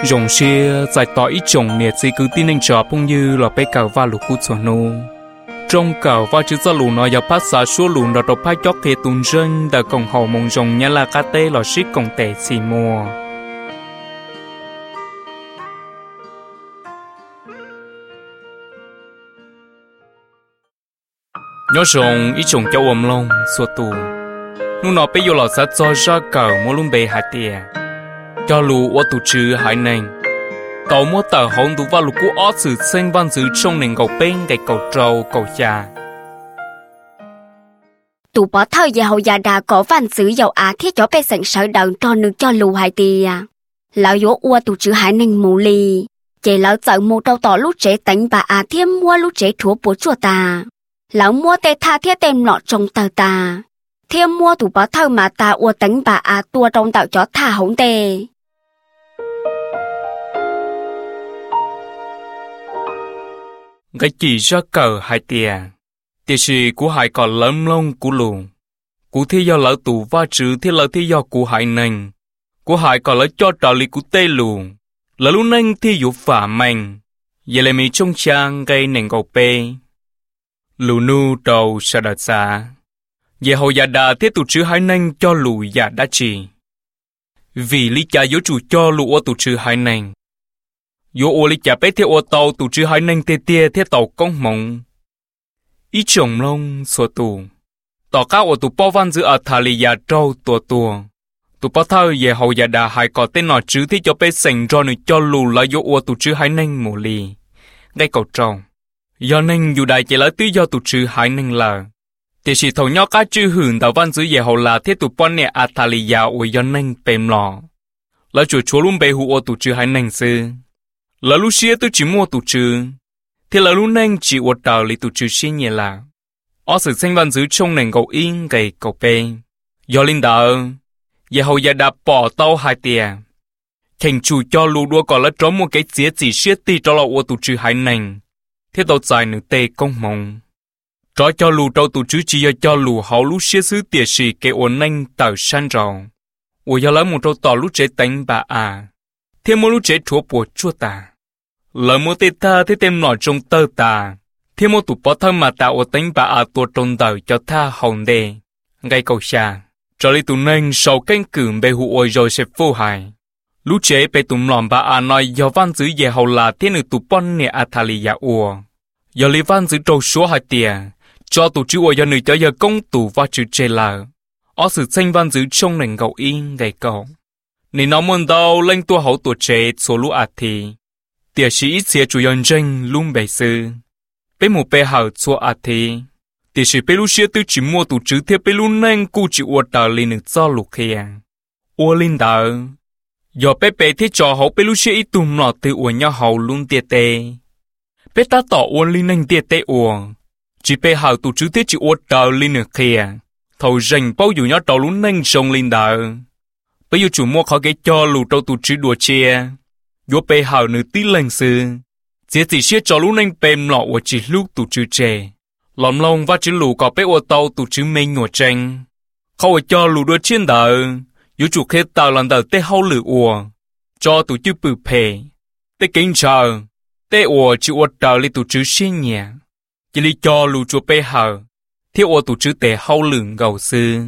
rồng xe giải tỏa ít trồng nhiệt gì cứ tin anh trò cũng như là bé cào va lục cút chuẩn nô trong cào va chữ ra lù nó giờ phát xả số lù nó đọc phát chót kề tuôn rơi đã còn hậu mong rồng nhá là cá tê là ship còn tệ xì mùa nhớ rồng ít trồng cho ôm lông xua tù lúc nó bây giờ là sẽ cho ra cào mua luôn bề hạt tiền cho lù ô tụ trừ hải nền tàu mua tờ hồng tụ vào lù cú ót sự sinh văn sự trong nền cầu bên cái cầu trâu cầu già tụ bỏ thơ về hậu già đà có văn sự giàu á thiết cho bé sẵn sợ đợn cho nước cho lù hải tìa lão yếu ô tụ trừ hải nền mù lì chỉ lão sợ mù trâu tỏ lúc trẻ tánh bà á thêm mua lúc trẻ chúa bố chùa ta lão mua tê tha thiết tem nọ trong tờ ta thêm mua tụ bỏ thơ mà ta ô tánh bà á tua trong tạo cho tha hổng tê cái chỉ ra cờ hai tiền thì sự của hai còn lớn lông của lù của thế do lỡ tù va trừ thế lỡ thế do của hai nành của hai còn lỡ cho trò lý của tê lù lỡ lúc nành thì dụ phả mạnh vậy là mình trong trang gây nền cầu bê lù nu đầu sa đợt xa về hậu già đà thế tụ trừ hai nành cho lù già đã chỉ vì lý cha yếu chủ cho lù ô tụ trừ hai nành yo ô lý chả bé theo ô tàu tụ trừ hai nành tê tia theo tàu công mộng ý chồng lông xua tù tỏ cao ô tụ bao văn giữa ở thà lì già trâu tua tụ bao thơ về hậu già đà hai có tên nọ chứ thì cho bé sành cho nữ cho lù là yo ô tụ trừ hai nành mù lì ngay cầu trâu do nành dù đại chỉ là tư do tụ trừ hai nành là thì chỉ thầu nhau cá chữ hưởng tàu văn giữa về hậu là thiết tụ bao nè ở thà lì già ô do nành bèm lò là chủ chúa luôn bê hụ ô tụ trừ hai nành sư là lúc xưa tôi chỉ mua tụ trừ thì là lúc nành chỉ ô tàu lý tụ trừ xí nhẹ là ở sự sinh văn dưới trong nền cầu yên gầy cầu bê do linh đạo về hậu gia đạp bỏ tàu hai tiền thành chủ cho lù đua còn là trống một cái xía chỉ xiết ti cho là ô tụ trừ hai nành thế tàu dài nữ tê công mong cho lù trâu tụ trừ chỉ cho lù hậu lúc xưa xứ tiệt sĩ cái ô nành tàu san rào ô giờ lấy một trâu tỏ lúc chế tánh bà à thêm một lúc chế chúa bùa chua ta lỡ một tê tha thế tem nọ trong tơ ta thêm một tụ bó thơm mà tạo ở tánh bà à tua trong đời cho tha hồng đề ngay cầu xa cho lý tụ nên sau canh cửm bê hụ ôi rồi sẽ vô hại lúc chế bê tụm lòng bà à nói do văn giữ về hầu là thế nữ tụ bón nè à thà lì dạ ua do lý văn giữ trâu số hai tiền cho tụ chữ ôi do nữ cho giờ công tụ và chữ chê là ở sự sinh văn giữ trong nền gầu yên gầy cầu nên nó muốn đâu lên tua hậu tuổi trẻ số lũ ạt thì tiệt sĩ sẽ chủ nhân tranh luôn bày sư bé một bé hậu số ạt thì tiệt sĩ bé lúc xưa tôi chỉ mua tụ chữ theo bé lúc nên cụ chỉ uất tờ lên được do lục kia uất linh đờ do bé bé thế cho hậu bé lúc xưa ít tụm nọ từ uất nhau hậu luôn tiệt tê bé ta tỏ uất linh nên tiệt tê uất chỉ bé hậu tụ chữ thế chỉ uất tờ lên được kia thầu rành bao dù nhau tàu luôn nên sông linh đờ bây giờ chủ mua khó cái cho lù trâu tụ chữ đùa chia vô bề hào nữ tí lần sư chỉ xếp cho lũ nên bèm lọ của chỉ lúc tụ chữ chè lòm lông và chữ lù có bé ô tàu tụ chữ mê ngồi tranh không phải cho lù đua trên đời vô chủ khế tàu lần đầu tê hâu lử ùa cho tụ chữ bự phê tê kính chờ tê ùa chữ ô tàu li tụ chữ xin nhẹ chỉ li cho lù chùa bề hào thiếu ô tụ chữ tê hâu lửng gầu sư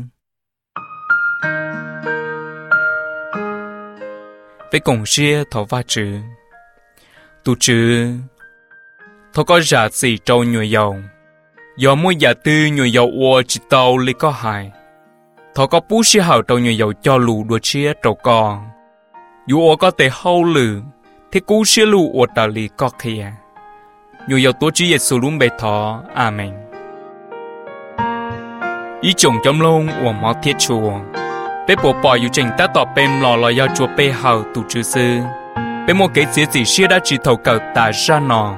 với cùng xia thọ va chữ tụ chữ thọ có giả gì trâu nhồi dầu do mỗi giả tư nhồi dầu ua chỉ tàu li có hại thọ có bú xia hậu trâu nhồi dầu cho lù đua xia trâu con dù ua có thể hâu lử thế cú xia lù ua tàu li có kia nhồi dầu tổ chí Giêsu luôn bề thọ amen ý chồng chấm lông ua máu thiết chùa bé bộ bỏ yêu trình ta tỏ bèm lò là do chúa bé hào tụ chữ sư bé một cái gì xia đã chỉ thầu cầu ta ra nọ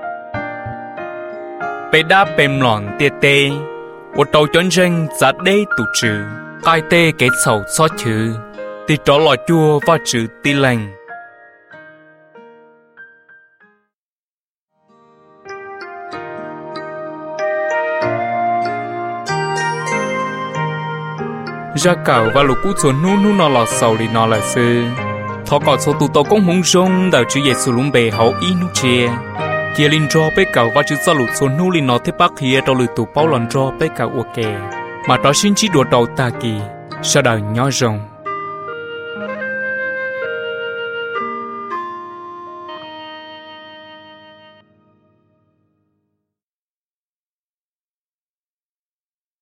bé đã bèm lòn tê tê một đầu chọn ranh giá đê tụ chữ ai tê cái sầu xót chữ thì đó là chua và chữ tì lành ra cầu và lục cú chuồn nu nu nó lọt sầu đi nó là sư thọ có số tụ tổ cũng hung rong đào chữ Giêsu lúng bề hậu ý nút chia kia linh ro bé cầu và chữ sa lụt số nu linh nó thế bác kia đầu lụt tụ bao lần ro bé cầu ok mà đó xin chỉ đùa đầu ta kỳ sau đời nhỏ rồng